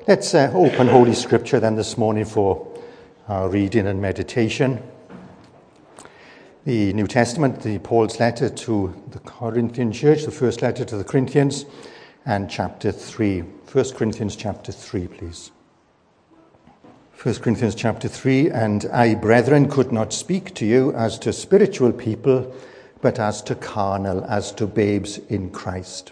Let's open Holy Scripture then this morning for our reading and meditation. The New Testament, Paul's letter to the Corinthian church, the first letter to the Corinthians, and chapter 3. 1 Corinthians chapter 3, please. 1 Corinthians chapter 3, and I, brethren, could not speak to you as to spiritual people, but as to carnal, as to babes in Christ.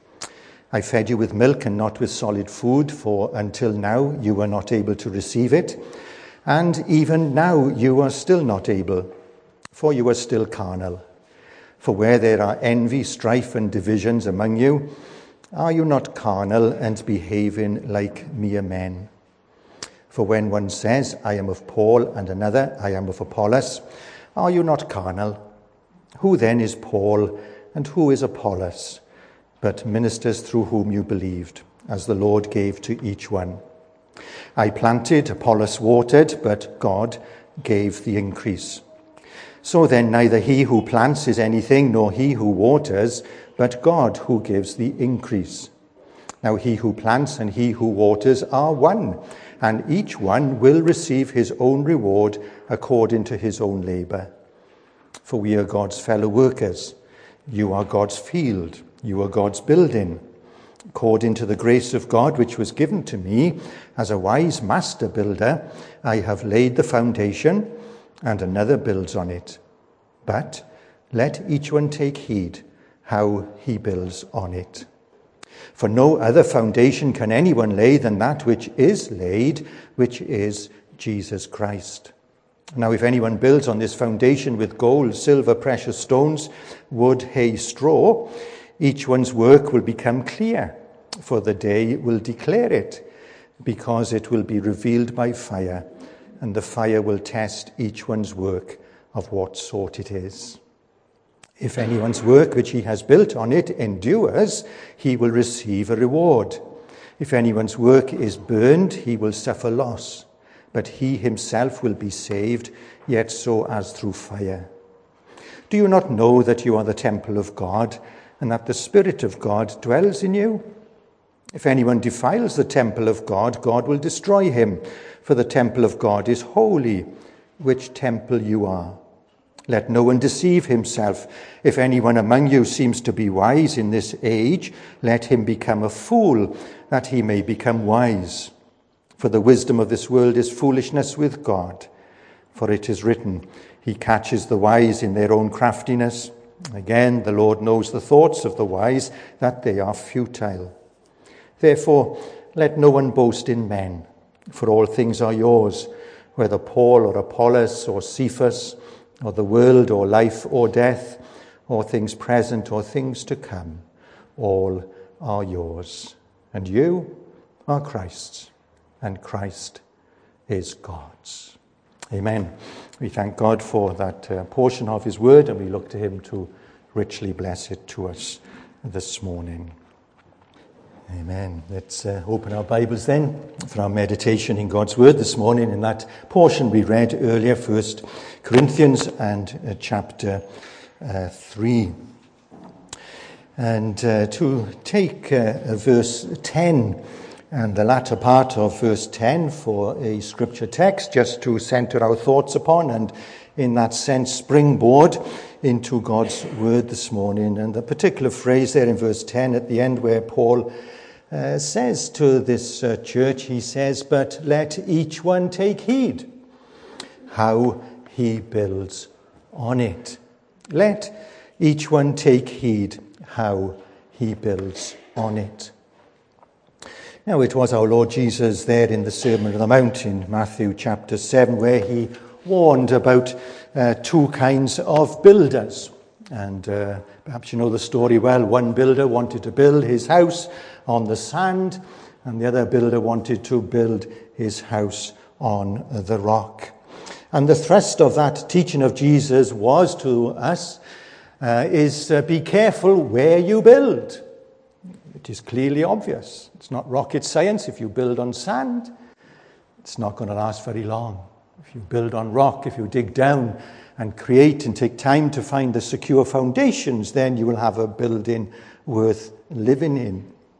I fed you with milk and not with solid food, for until now you were not able to receive it, and even now you are still not able, for you are still carnal. For where there are envy, strife, and divisions among you, are you not carnal and behaving like mere men? For when one says, I am of Paul, and another, I am of Apollos, are you not carnal? Who then is Paul, and who is Apollos? But ministers through whom you believed, as the Lord gave to each one. I planted, Apollos watered, but God gave the increase. So then neither he who plants is anything, nor he who waters, but God who gives the increase. Now he who plants and he who waters are one, and each one will receive his own reward according to his own labor. For we are God's fellow workers. You are God's field. You are God's building. According to the grace of God which was given to me, as a wise master builder, I have laid the foundation, and another builds on it. But let each one take heed how he builds on it. For no other foundation can anyone lay than that which is laid, which is Jesus Christ. Now if anyone builds on this foundation with gold, silver, precious stones, wood, hay, straw, each one's work will become clear, for the day will declare it, because it will be revealed by fire, and the fire will test each one's work of what sort it is. If anyone's work which he has built on it endures, he will receive a reward. If anyone's work is burned, he will suffer loss, but he himself will be saved, yet so as through fire. Do you not know that you are the temple of God, and that the Spirit of God dwells in you? If anyone defiles the temple of God, God will destroy him, for the temple of God is holy, which temple you are. Let no one deceive himself. If anyone among you seems to be wise in this age, let him become a fool, that he may become wise. For the wisdom of this world is foolishness with God. For it is written, He catches the wise in their own craftiness. Again, the Lord knows the thoughts of the wise, that they are futile. Therefore, let no one boast in men, for all things are yours, whether Paul or Apollos or Cephas, or the world or life or death, or things present or things to come, all are yours. And you are Christ's, and Christ is God's. Amen. We thank God for that portion of his word, and we look to him to richly bless it to us this morning. Amen. Let's open our Bibles then for our meditation in God's word this morning in that portion we read earlier, 1 Corinthians and chapter 3. And to take verse 10 and the latter part of verse 10 for a scripture text, just to center our thoughts upon and in that sense springboard into God's word this morning. And the particular phrase there in verse 10 at the end where Paul says to this church, he says, but let each one take heed how he builds on it. Let each one take heed how he builds on it. Now, it was our Lord Jesus there in the Sermon on the Mount in Matthew chapter 7 where he warned about two kinds of builders. And perhaps you know the story well. One builder wanted to build his house on the sand, and the other builder wanted to build his house on the rock. And the thrust of that teaching of Jesus was to us is be careful where you build. It is clearly obvious. It's not rocket science. If you build on sand, it's not going to last very long. If you build on rock, if you dig down and create and take time to find the secure foundations, then you will have a building worth living in.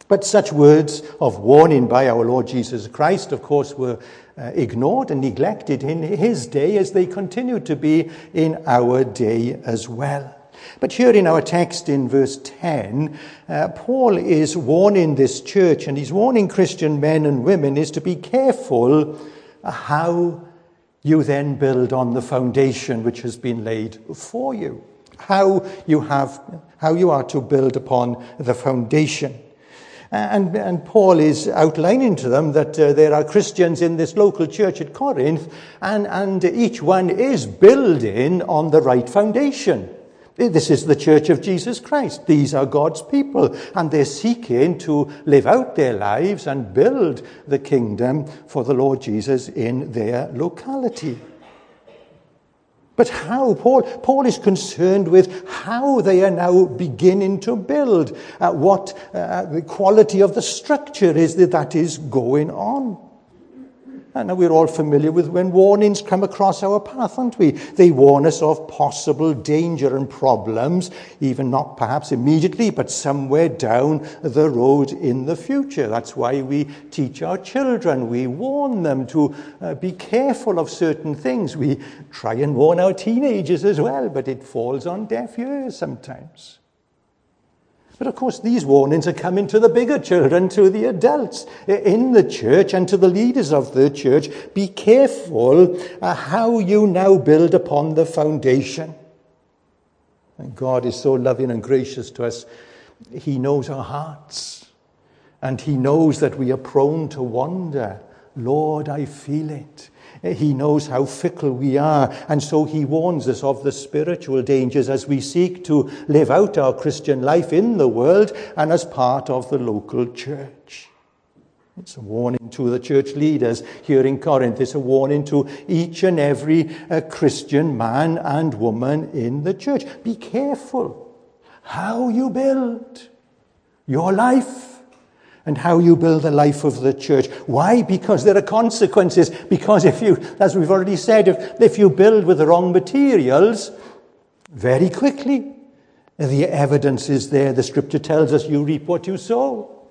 But such words of warning by our Lord Jesus Christ, of course, were ignored and neglected in his day, as they continue to be in our day as well. But here in our text in verse 10, Paul is warning this church, and he's warning Christian men and women, is to be careful how you then build on the foundation which has been laid for you. How you are to build upon the foundation. And Paul is outlining to them that there are Christians in this local church at Corinth, and each one is building on the right foundation. This is the church of Jesus Christ. These are God's people, and they're seeking to live out their lives and build the kingdom for the Lord Jesus in their locality. But how? Paul is concerned with how they are now beginning to build, what the quality of the structure is that is going on. And we're all familiar with when warnings come across our path, aren't we? They warn us of possible danger and problems, even not perhaps immediately, but somewhere down the road in the future. That's why we teach our children. We warn them to be careful of certain things. We try and warn our teenagers as well, but it falls on deaf ears sometimes. But of course, these warnings are coming to the bigger children, to the adults in the church and to the leaders of the church. Be careful how you now build upon the foundation. And God is so loving and gracious to us. He knows our hearts. And he knows that we are prone to wander. Lord, I feel it. He knows how fickle we are, and so he warns us of the spiritual dangers as we seek to live out our Christian life in the world and as part of the local church. It's a warning to the church leaders here in Corinth. It's a warning to each and every Christian man and woman in the church. Be careful how you build your life and how you build the life of the church. Why? Because there are consequences. Because if you, as we've already said, if you build with the wrong materials, very quickly, the evidence is there. The scripture tells us you reap what you sow.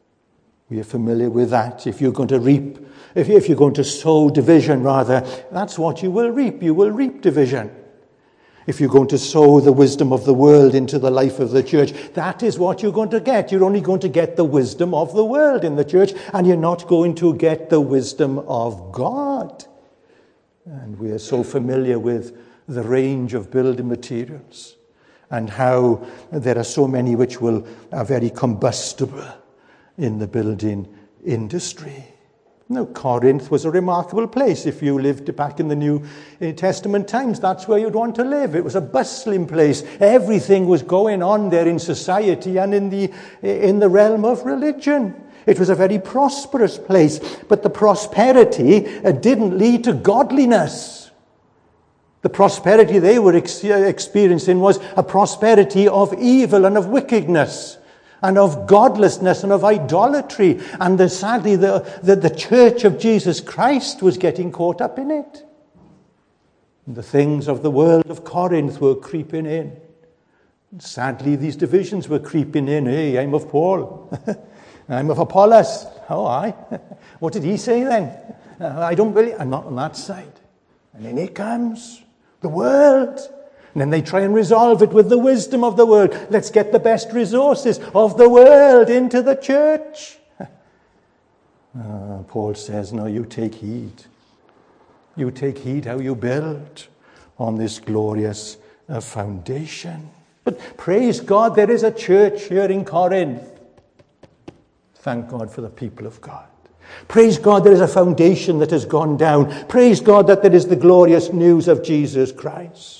We are familiar with that. If you're going to reap, if you're going to sow division, rather, that's what you will reap. You will reap division. If you're going to sow the wisdom of the world into the life of the church, that is what you're going to get. You're only going to get the wisdom of the world in the church, and you're not going to get the wisdom of God. And we are so familiar with the range of building materials and how there are so many which are very combustible in the building industry. Now, Corinth was a remarkable place. If you lived back in the New Testament times, that's where you'd want to live. It was a bustling place. Everything was going on there in society and in the realm of religion. It was a very prosperous place, but the prosperity didn't lead to godliness. The prosperity they were experiencing was a prosperity of evil and of wickedness, and of godlessness and of idolatry. And sadly, the church of Jesus Christ was getting caught up in it. And the things of the world of Corinth were creeping in. And sadly, these divisions were creeping in. Hey, I'm of Paul. I'm of Apollos. Oh, aye. What did he say then? I'm not on that side. And then it comes. The world. And then they try and resolve it with the wisdom of the world. Let's get the best resources of the world into the church. Paul says, no, you take heed. You take heed how you build on this glorious foundation. But praise God, there is a church here in Corinth. Thank God for the people of God. Praise God, there is a foundation that has gone down. Praise God that there is the glorious news of Jesus Christ.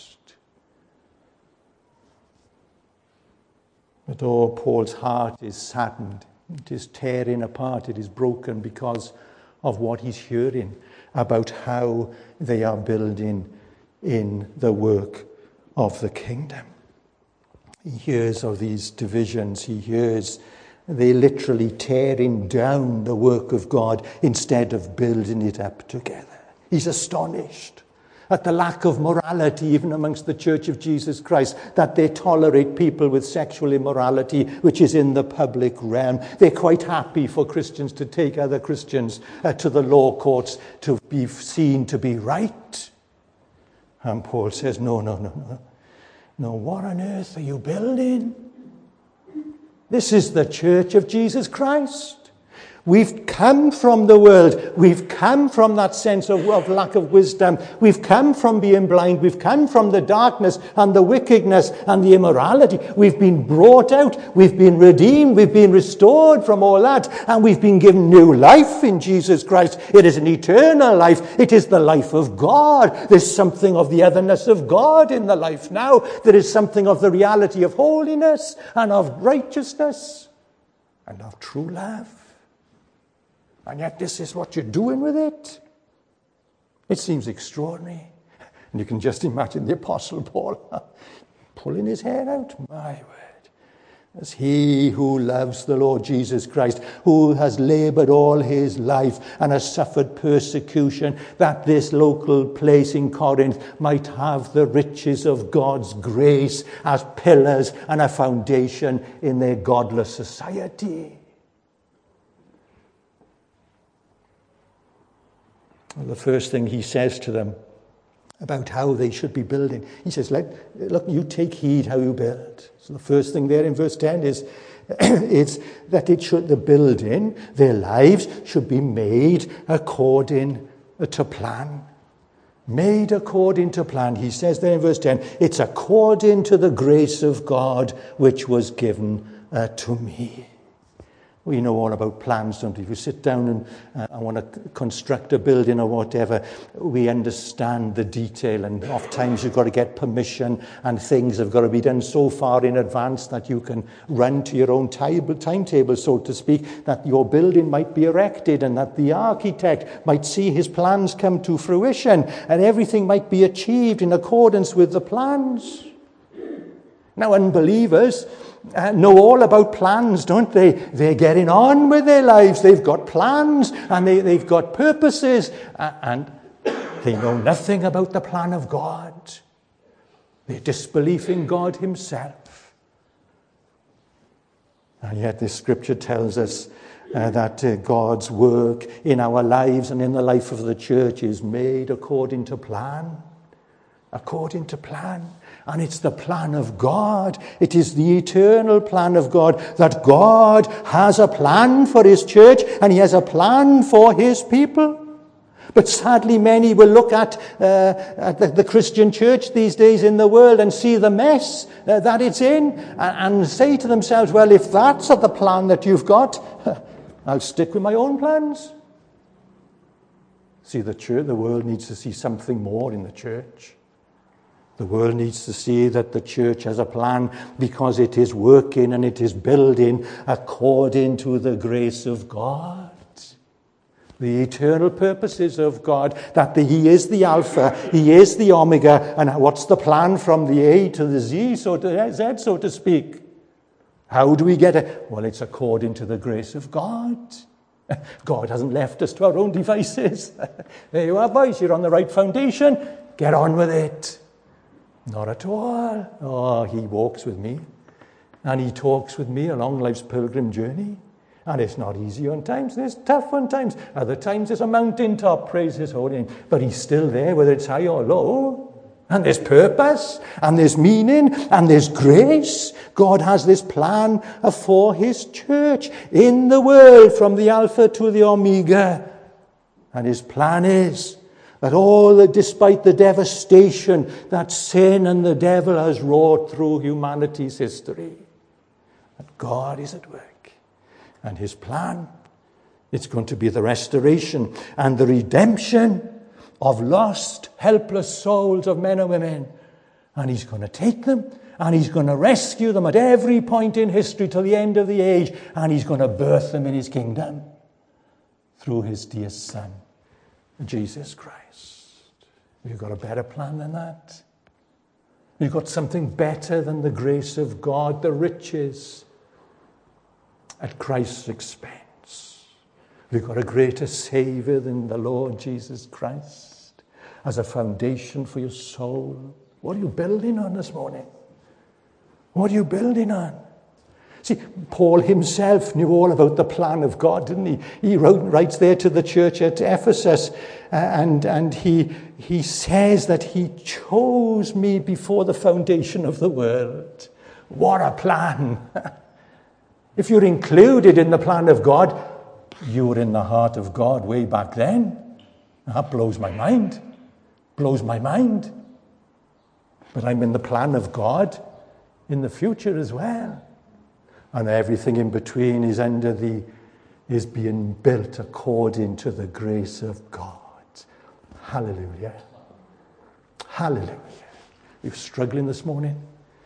But Paul's heart is saddened. It is tearing apart. It is broken because of what he's hearing about how they are building in the work of the kingdom. He hears of these divisions. He hears they literally tearing down the work of God instead of building it up together. He's astonished. at the lack of morality even amongst the Church of Jesus Christ, that they tolerate people with sexual immorality, which is in the public realm. They're quite happy for Christians to take other Christians to the law courts to be seen to be right. And Paul says, no, what on earth are you building? This is the Church of Jesus Christ. We've come from the world. We've come from that sense of lack of wisdom. We've come from being blind. We've come from the darkness and the wickedness and the immorality. We've been brought out. We've been redeemed. We've been restored from all that. And we've been given new life in Jesus Christ. It is an eternal life. It is the life of God. There's something of the otherness of God in the life now. There is something of the reality of holiness and of righteousness and of true love. And yet this is what you're doing with it. It seems extraordinary. And you can just imagine the Apostle Paul pulling his hair out. My word. As he who loves the Lord Jesus Christ, who has labored all his life and has suffered persecution, that this local place in Corinth might have the riches of God's grace as pillars and a foundation in their godless society. Well, the first thing he says to them about how they should be building, he says, look, you take heed how you build. So the first thing there in verse 10 is that the building, their lives, should be made according to plan. Made according to plan. He says there in verse 10, it's according to the grace of God which was given to me. We know all about plans, don't we? If you sit down and want to construct a building or whatever, we understand the detail, and oftentimes you've got to get permission and things have got to be done so far in advance that you can run to your own timetable, so to speak, that your building might be erected and that the architect might see his plans come to fruition and everything might be achieved in accordance with the plans. Now, unbelievers know all about plans, don't they? They're getting on with their lives. They've got plans and they've got purposes, and they know nothing about the plan of God. They're disbelieving God himself. And yet this scripture tells us that God's work in our lives and in the life of the church is made according to plan. According to plan. And it's the plan of God. It is the eternal plan of God, that God has a plan for his church and he has a plan for his people. But sadly, many will look at the Christian church these days in the world and see the mess that it's in and say to themselves, well, if that's the plan that you've got, I'll stick with my own plans. See, the world needs to see something more in the church. The world needs to see that the church has a plan because it is working and it is building according to the grace of God. The eternal purposes of God, that he is the Alpha, he is the Omega, and what's the plan from the A to the Z, so to speak? How do we get it? Well, it's according to the grace of God. God hasn't left us to our own devices. There you are, boys, you're on the right foundation. Get on with it. Not at all. Oh, he walks with me and he talks with me along life's pilgrim journey. And it's not easy on times, and it's tough on times. Other times it's a mountaintop, praise his holy name. But he's still there, whether it's high or low. And there's purpose, and there's meaning, and there's grace. God has this plan for his church in the world from the Alpha to the Omega. And his plan is that despite the devastation that sin and the devil has wrought through humanity's history, that God is at work. And his plan, it's going to be the restoration and the redemption of lost, helpless souls of men and women. And he's going to take them and he's going to rescue them at every point in history till the end of the age. And he's going to birth them in his kingdom through his dear Son, Jesus Christ. You've got a better plan than that. You've got something better than the grace of God, the riches at Christ's expense. We've got a greater Savior than the Lord Jesus Christ. as a foundation for your soul. What are you building on this morning? What are you building on? See, Paul himself knew all about the plan of God, didn't he? He writes there to the church at Ephesus, and he says that he chose me before the foundation of the world. What a plan! If you're included in the plan of God, you were in the heart of God way back then. That blows my mind. Blows my mind. But I'm in the plan of God in the future as well. And everything in between is being built according to the grace of God. Hallelujah. Hallelujah. You're struggling this morning?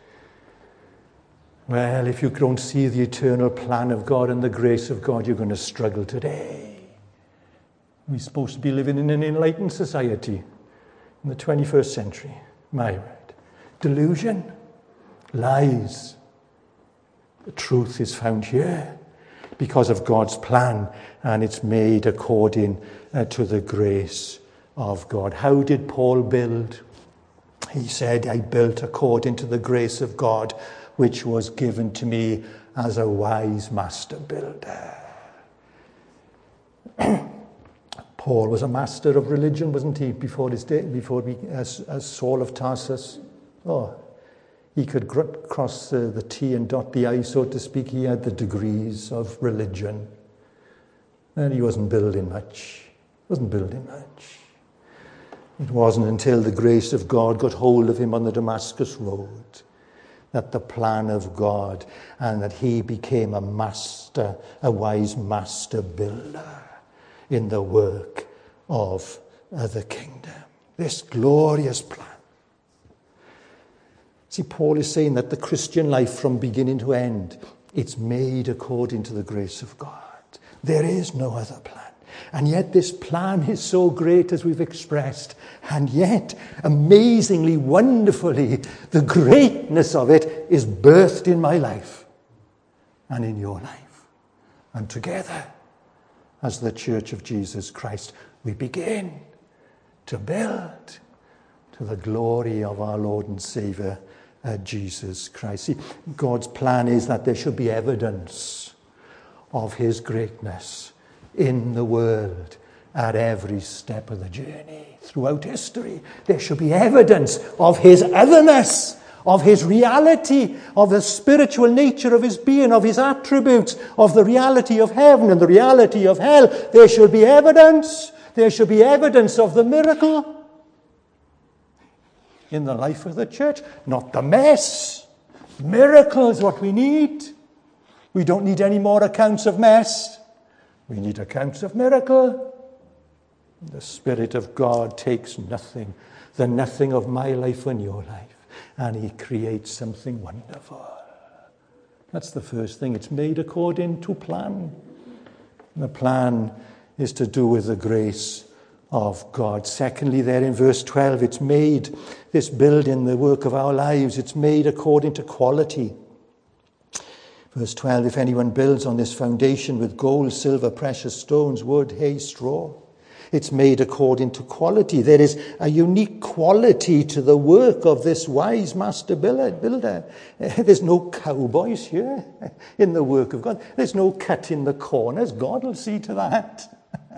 Well, if you don't see the eternal plan of God and the grace of God, you're going to struggle today. We're supposed to be living in an enlightened society in the 21st century. My word. Delusion. Lies. The truth is found here because of God's plan, and it's made according to the grace of God. How did Paul build? He said, I built according to the grace of God, which was given to me as a wise master builder. Paul was a master of religion, wasn't he, before his day, as Saul of Tarsus? Oh, he could cross the T and dot the I, so to speak. He had the degrees of religion. And he wasn't building much. It wasn't until the grace of God got hold of him on the Damascus Road that the plan of God, and that he became a wise master builder in the work of the kingdom. This glorious plan. See, Paul is saying that the Christian life from beginning to end, it's made according to the grace of God. There is no other plan. And yet this plan is so great, as we've expressed. And yet, amazingly, wonderfully, the greatness of it is birthed in my life and in your life. And together, as the Church of Jesus Christ, we begin to build to the glory of our Lord and Saviour, Jesus Christ. See, God's plan is that there should be evidence of his greatness in the world at every step of the journey. Throughout history, there should be evidence of his otherness, of his reality, of the spiritual nature of his being, of his attributes, of the reality of heaven and the reality of hell. There should be evidence. There should be evidence of the miracle in the life of the church, not the mess. Miracle is what we need. We don't need any more accounts of mess. We need accounts of miracle. The Spirit of God takes nothing, the nothing of my life and your life, and he creates something wonderful. That's the first thing. It's made according to plan. And the plan is to do with the grace of God. Secondly, there in verse 12, it's made, this building, the work of our lives, it's made according to quality. Verse 12, if anyone builds on this foundation with gold, silver, precious stones, wood, hay, straw, it's made according to quality. There is a unique quality to the work of this wise master builder. There's no cowboys here in the work of God. There's no cut in the corners. God will see to that.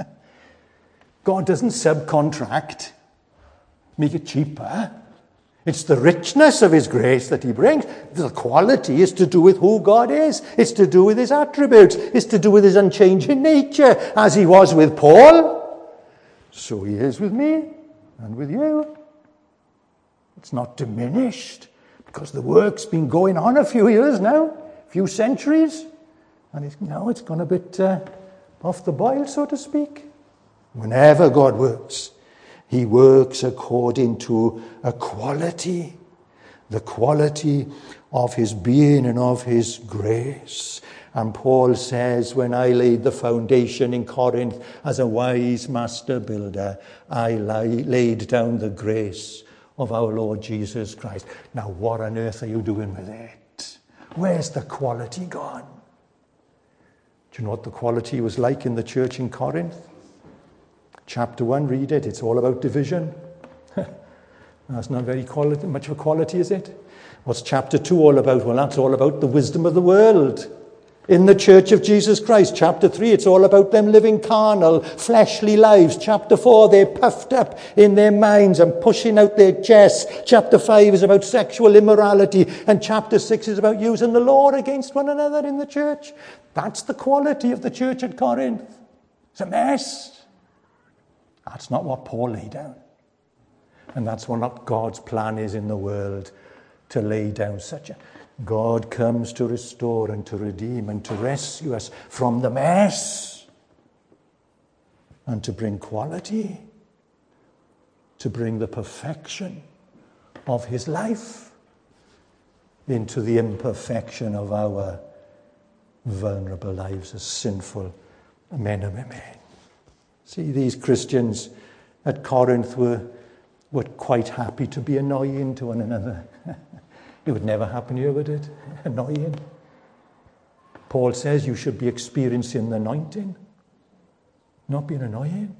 God doesn't subcontract, make it cheaper. It's the richness of his grace that he brings. The quality is to do with who God is. It's to do with his attributes. It's to do with his unchanging nature. As he was with Paul, so he is with me and with you. It's not diminished because the work's been going on a few years now, a few centuries. And it's gone a bit off the boil, so to speak. Whenever God works, he works according to a quality, the quality of his being and of his grace. And Paul says, when I laid the foundation in Corinth as a wise master builder, I laid down the grace of our Lord Jesus Christ. Now, what on earth are you doing with it? Where's the quality gone? Do you know what the quality was like in the church in Corinth? Chapter 1, read it. It's all about division. That's not very much of a quality, is it? What's chapter 2 all about? Well, that's all about the wisdom of the world. In the Church of Jesus Christ, chapter 3, it's all about them living carnal, fleshly lives. Chapter 4, they're puffed up in their minds and pushing out their chests. Chapter 5 is about sexual immorality. And chapter 6 is about using the law against one another in the church. That's the quality of the church at Corinth. It's a mess. That's not what Paul laid down. And that's what God's plan is in the world, to lay down such a... God comes to restore and to redeem and to rescue us from the mess and to bring quality, to bring the perfection of his life into the imperfection of our vulnerable lives as sinful men and women. See, these Christians at Corinth were quite happy to be annoying to one another. It would never happen here, would it? Annoying. Paul says you should be experiencing the anointing, not being annoying.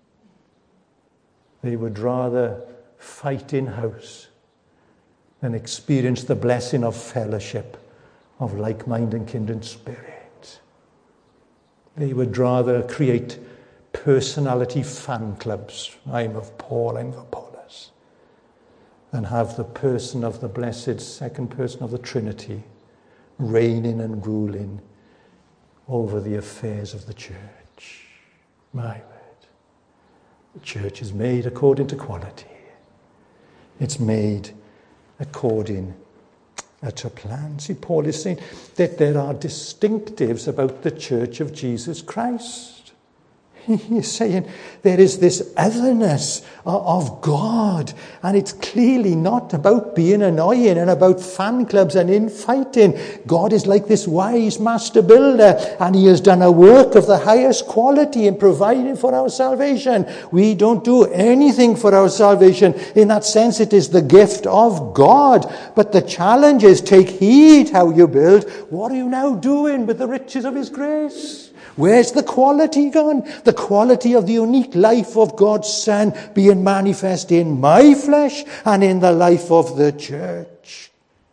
They would rather fight in-house than experience the blessing of fellowship, of like-minded and kindred spirit. They would rather create personality fan clubs. I'm of Paul, I'm of Apollos. And have the person of the blessed second person of the Trinity reigning and ruling over the affairs of the church. My word. The church is made according to quality. It's made according to plan. See, Paul is saying that there are distinctives about the church of Jesus Christ. He is saying there is this otherness of God, and it's clearly not about being annoying and about fan clubs and infighting. God is like this wise master builder, and he has done a work of the highest quality in providing for our salvation. We don't do anything for our salvation. In that sense, it is the gift of God. But the challenge is, take heed how you build. What are you now doing with the riches of his grace? Where's the quality gone? The quality of the unique life of God's Son being manifest in my flesh and in the life of the church.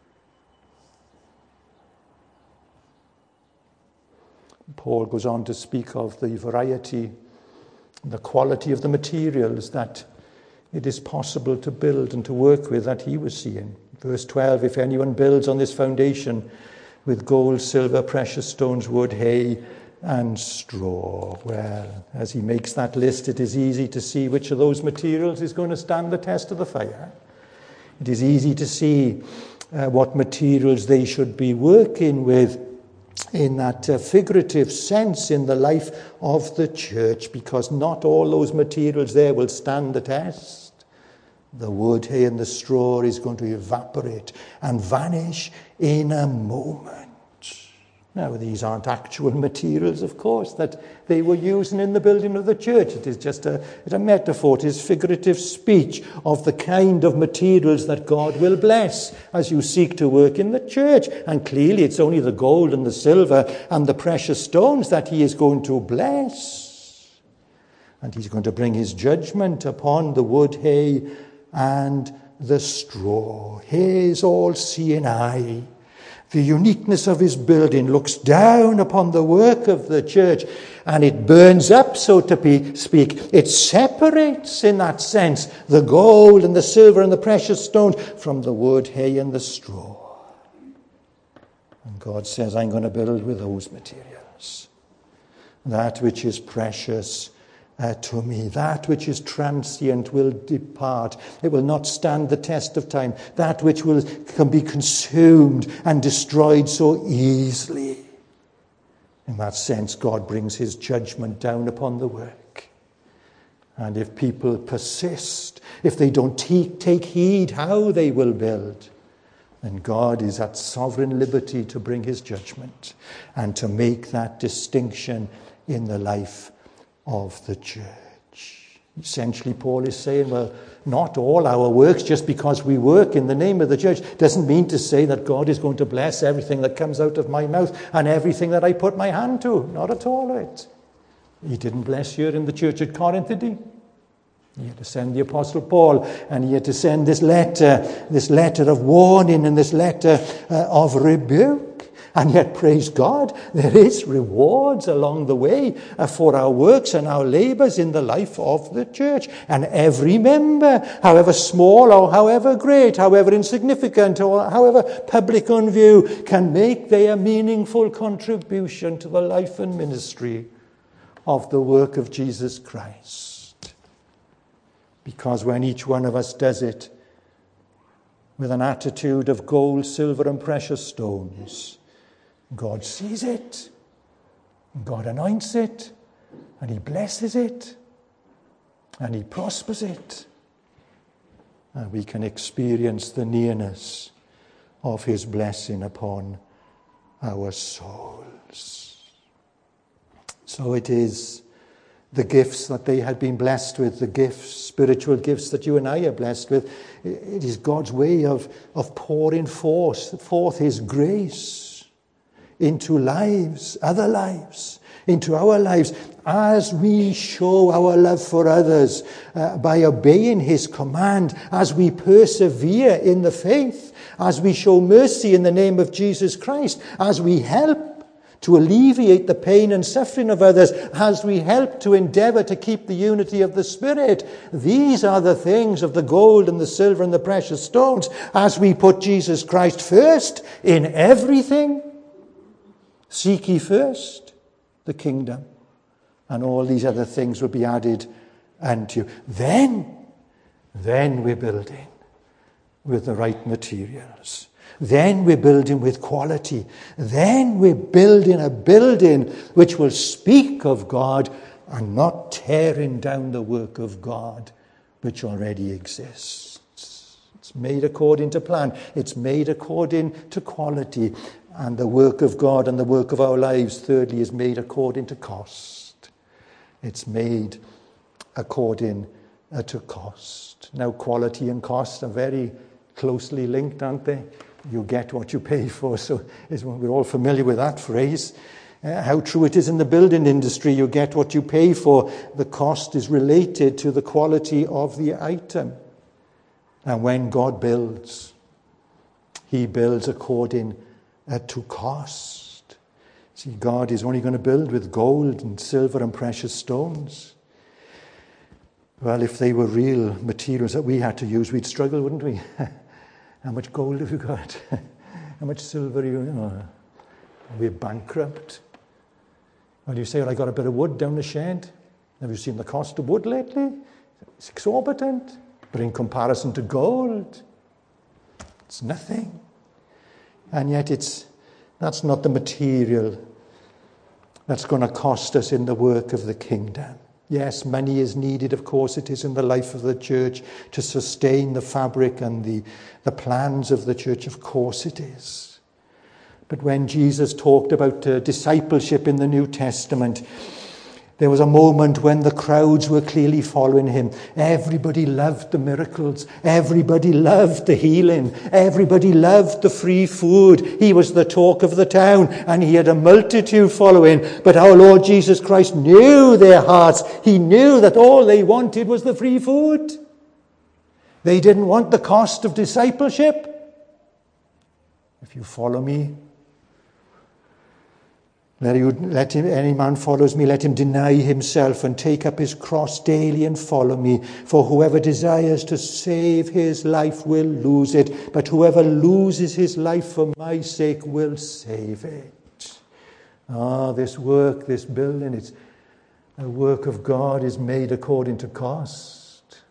Paul goes on to speak of the variety, the quality of the materials that it is possible to build and to work with that he was seeing. Verse 12, if anyone builds on this foundation with gold, silver, precious stones, wood, hay, and straw. Well, as he makes that list, it is easy to see which of those materials is going to stand the test of the fire. It is easy to see what materials they should be working with in that figurative sense in the life of the church, because not all those materials there will stand the test. The wood, hay, and the straw is going to evaporate and vanish in a moment. Now, these aren't actual materials, of course, that they were using in the building of the church. It is just a metaphor. It is figurative speech of the kind of materials that God will bless as you seek to work in the church. And clearly, it's only the gold and the silver and the precious stones that he is going to bless. And he's going to bring his judgment upon the wood, hay, and the straw. His all-seeing eye. The uniqueness of his building looks down upon the work of the church, and it burns up, so to speak. It separates, in that sense, the gold and the silver and the precious stones from the wood, hay, and the straw. And God says, I'm going to build with those materials. That which is precious to me, that which is transient will depart. It will not stand the test of time. That which can be consumed and destroyed so easily. In that sense, God brings his judgment down upon the work. And if people persist, if they don't take heed how they will build, then God is at sovereign liberty to bring his judgment and to make that distinction in the life of the church. Essentially, Paul is saying, well, not all our works, just because we work in the name of the church, doesn't mean to say that God is going to bless everything that comes out of my mouth and everything that I put my hand to. Not at all of it. He didn't bless you in the church at Corinth, did he? He had to send the Apostle Paul, and he had to send this letter of warning and this letter of rebuke. And yet, praise God, there is rewards along the way for our works and our labours in the life of the church. And every member, however small or however great, however insignificant or however public on view, can make their meaningful contribution to the life and ministry of the work of Jesus Christ. Because when each one of us does it with an attitude of gold, silver and precious stones, God sees it, God anoints it, and he blesses it, and he prospers it. And we can experience the nearness of his blessing upon our souls. So it is the gifts that they had been blessed with, the gifts, spiritual gifts that you and I are blessed with. It is God's way of pouring forth his grace into lives, other lives, into our lives, as we show our love for others by obeying his command, as we persevere in the faith, as we show mercy in the name of Jesus Christ, as we help to alleviate the pain and suffering of others, as we help to endeavour to keep the unity of the Spirit. These are the things of the gold and the silver and the precious stones, as we put Jesus Christ first in everything. Seek ye first the kingdom, and all these other things will be added unto you. Then we're building with the right materials. Then we're building with quality. Then we're building a building which will speak of God and not tearing down the work of God which already exists. It's made according to plan. It's made according to quality. And the work of God and the work of our lives, thirdly, is made according to cost. It's made according to cost. Now, quality and cost are very closely linked, aren't they? You get what you pay for. So we're all familiar with that phrase. How true it is in the building industry. You get what you pay for. The cost is related to the quality of the item. And when God builds, he builds according to cost. See, God is only going to build with gold and silver and precious stones. Well, if they were real materials that we had to use, we'd struggle, wouldn't we? How much gold have you got? How much silver are you? We're bankrupt. Well, you say, well, I got a bit of wood down the shed. Have you seen the cost of wood lately? It's exorbitant. But in comparison to gold, it's nothing. And yet that's not the material that's going to cost us in the work of the kingdom. Yes, money is needed, of course it is, in the life of the church to sustain the fabric and the plans of the church, of course it is. But when Jesus talked about discipleship in the New Testament, there was a moment when the crowds were clearly following him. Everybody loved the miracles. Everybody loved the healing. Everybody loved the free food. He was the talk of the town, and he had a multitude following. But our Lord Jesus Christ knew their hearts. He knew that all they wanted was the free food. They didn't want the cost of discipleship. If you follow me, let him, any man follows me, let him deny himself and take up his cross daily and follow me. For whoever desires to save his life will lose it, but whoever loses his life for my sake will save it. This work, this building, it's a work of God is made according to cost.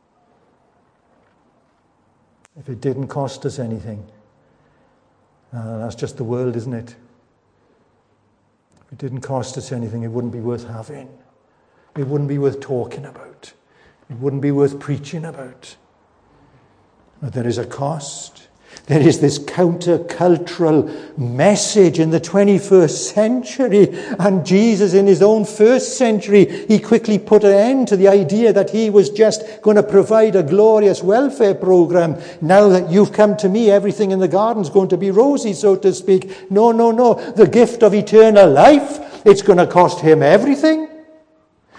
If it didn't cost us anything, that's just the world, isn't it? If it didn't cost us anything, it wouldn't be worth having. It wouldn't be worth talking about. It wouldn't be worth preaching about. But there is a cost. There is this countercultural message in the 21st century. And Jesus, in his own first century, he quickly put an end to the idea that he was just going to provide a glorious welfare program. Now that you've come to me, everything in the garden's going to be rosy, so to speak. No. The gift of eternal life, it's going to cost him everything.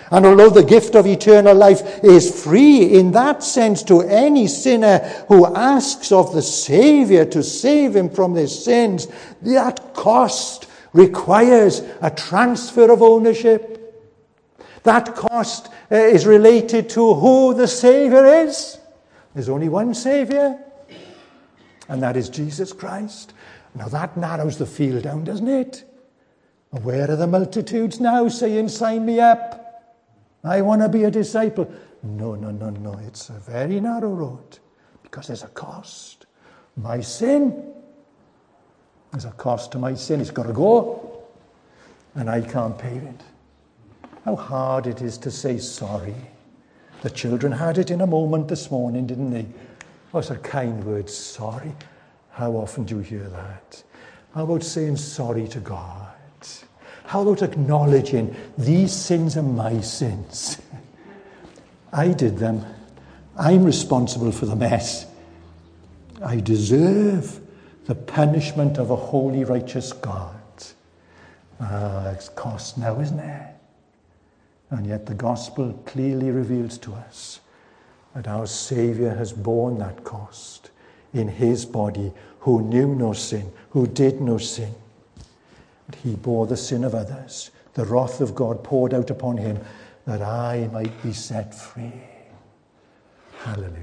And although the gift of eternal life is free in that sense to any sinner who asks of the Saviour to save him from their sins, that cost requires a transfer of ownership. That cost is related to who the Saviour is. There's only one Saviour, and that is Jesus Christ. Now that narrows the field down, doesn't it? Where are the multitudes now saying, sign me up? I want to be a disciple. No. It's a very narrow road because there's a cost. My sin, there's a cost to my sin. It's got to go, and I can't pay it. How hard it is to say sorry. The children had it in a moment this morning, didn't they? What's a kind word, sorry? How often do you hear that? How about saying sorry to God? How about acknowledging these sins are my sins? I did them. I'm responsible for the mess. I deserve the punishment of a holy, righteous God. It's cost now, isn't it? And yet the gospel clearly reveals to us that our Saviour has borne that cost in his body, who knew no sin, who did no sin. But he bore the sin of others, the wrath of God poured out upon him, that I might be set free. Hallelujah.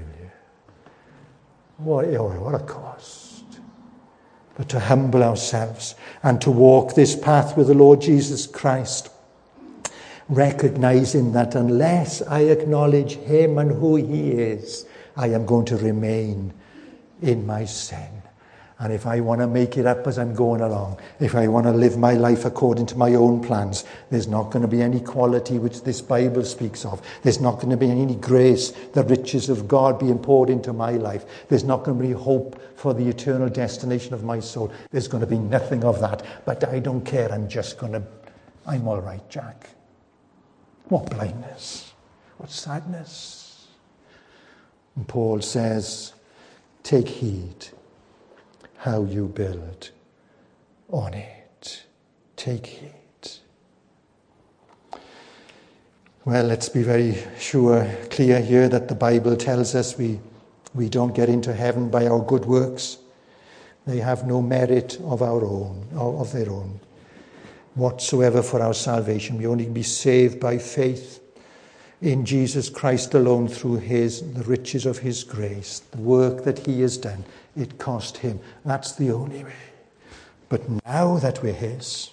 What a cost. But to humble ourselves and to walk this path with the Lord Jesus Christ, recognizing that unless I acknowledge him and who he is, I am going to remain in my sin. And if I want to make it up as I'm going along, if I want to live my life according to my own plans, there's not going to be any quality which this Bible speaks of. There's not going to be any grace, the riches of God being poured into my life. There's not going to be hope for the eternal destination of my soul. There's going to be nothing of that. But I don't care. I'm all right, Jack. What blindness. What sadness. And Paul says, take heed how you build on it. Take heed. Well, let's be very clear here that the Bible tells us we don't get into heaven by our good works. They have no merit of their own whatsoever for our salvation. We only be saved by faith in Jesus Christ alone through the riches of his grace, the work that he has done. It cost him. That's the only way. But now that we're his,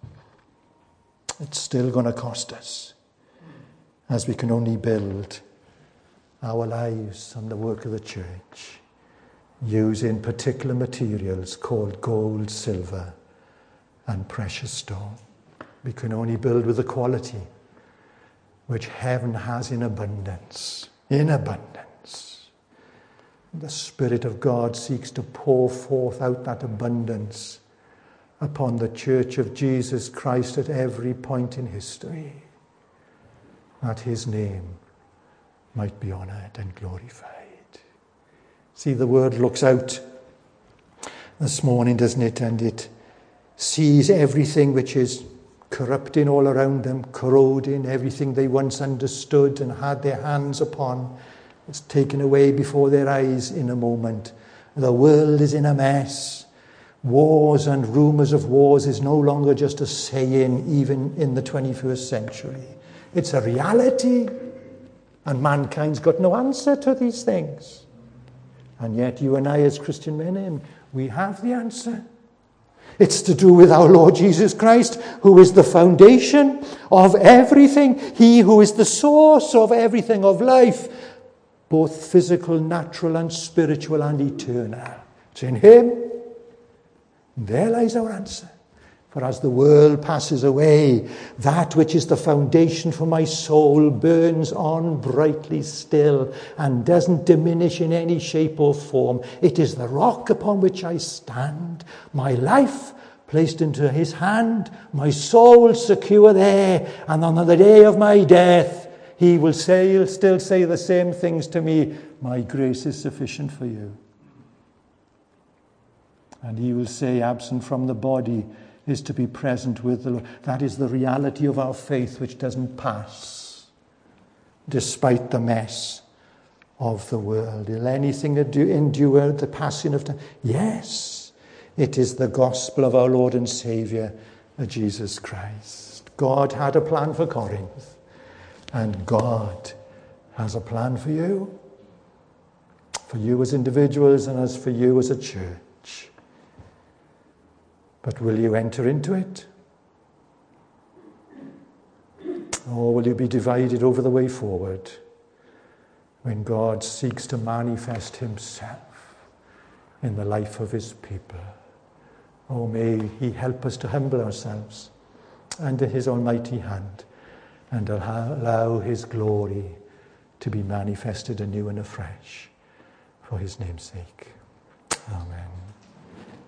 it's still going to cost us, as we can only build our lives on the work of the church using particular materials called gold, silver, and precious stone. We can only build with the quality which heaven has in abundance. In abundance. The Spirit of God seeks to pour forth out that abundance upon the church of Jesus Christ at every point in history, that his name might be honoured and glorified. See, the word looks out this morning, doesn't it? And it sees everything which is corrupting all around them, corroding everything they once understood and had their hands upon. It's taken away before their eyes in a moment. The world is in a mess. Wars and rumours of wars is no longer just a saying, even in the 21st century. It's a reality. And mankind's got no answer to these things. And yet you and I as Christian men, we have the answer. It's to do with our Lord Jesus Christ, who is the foundation of everything. He who is the source of everything of life, both physical, natural, and spiritual, and eternal. It's in him. There lies our answer. For as the world passes away, that which is the foundation for my soul burns on brightly still and doesn't diminish in any shape or form. It is the rock upon which I stand, my life placed into his hand, my soul secure there, and on the day of my death, he'll still say the same things to me. My grace is sufficient for you. And he will say, absent from the body is to be present with the Lord. That is the reality of our faith, which doesn't pass. despite the mess of the world. Will anything endure the passing of time? Yes, it is the gospel of our Lord and Saviour, Jesus Christ. God had a plan for Corinth, and God has a plan for you as individuals and as for you as a church. But will you enter into it? Or will you be divided over the way forward when God seeks to manifest himself in the life of his people? Oh, may he help us to humble ourselves under his almighty hand and allow his glory to be manifested anew and afresh for his name's sake. Amen.